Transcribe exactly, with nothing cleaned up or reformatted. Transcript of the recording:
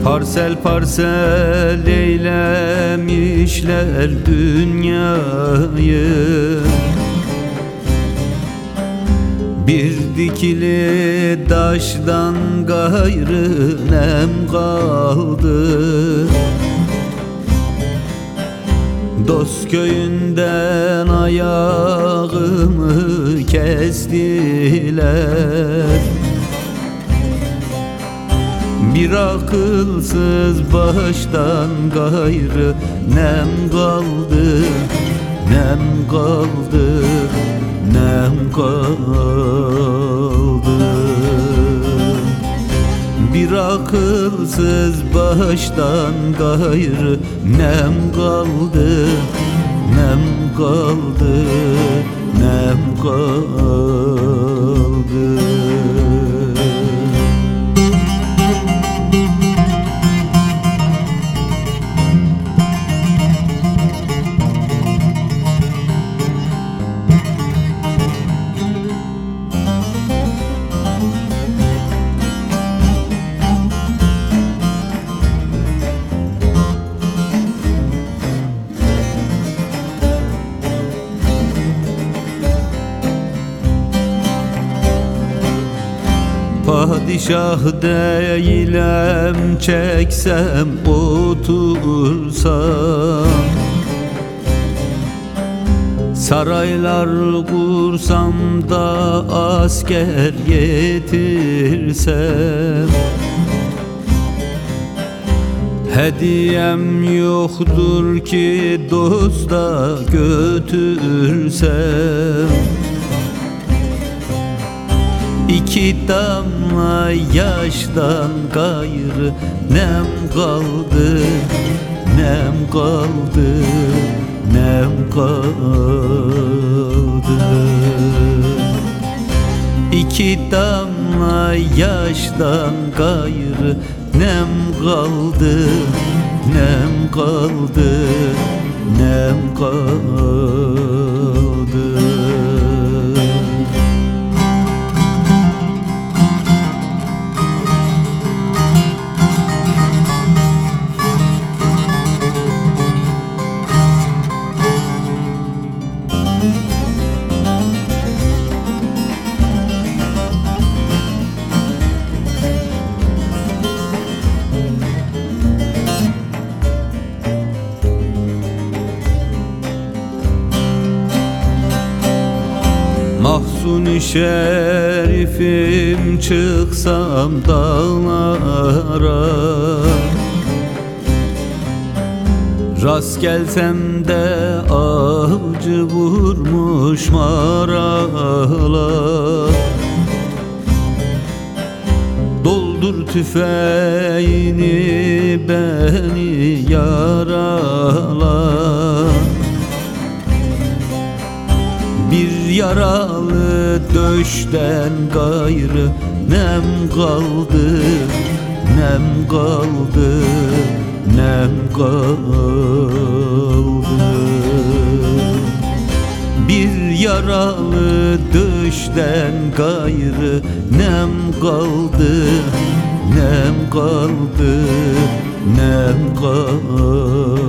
Parsel parsel eylemişler dünyayı, bir dikili taştan gayrı nem kaldı. Dost köyünden ayağımı kestiler, bir akılsız baştan gayrı nem kaldı, nem kaldı, nem kaldı. Bir akılsız baştan gayrı nem kaldı, nem kaldı, nem kaldı. Padişah değilim, çeksem otursam, saraylar kursam da asker getirsem, hediyem yoktur ki dosta götürsem. İki damla yaştan gayrı nem kaldı, nem kaldı, nem kaldı. İki damla yaştan gayrı nem kaldı, nem kaldı, nem kaldı. Mahzun-i şerifim çıksam dağlara, rast gelsem de avcı vurmuş maralar. Doldur tüfeğini beni yarala, bir yaralı döşten gayrı nem kaldı, nem kaldı, nem kaldı. Bir yaralı döşten gayrı nem kaldı, nem kaldı, nem kaldı.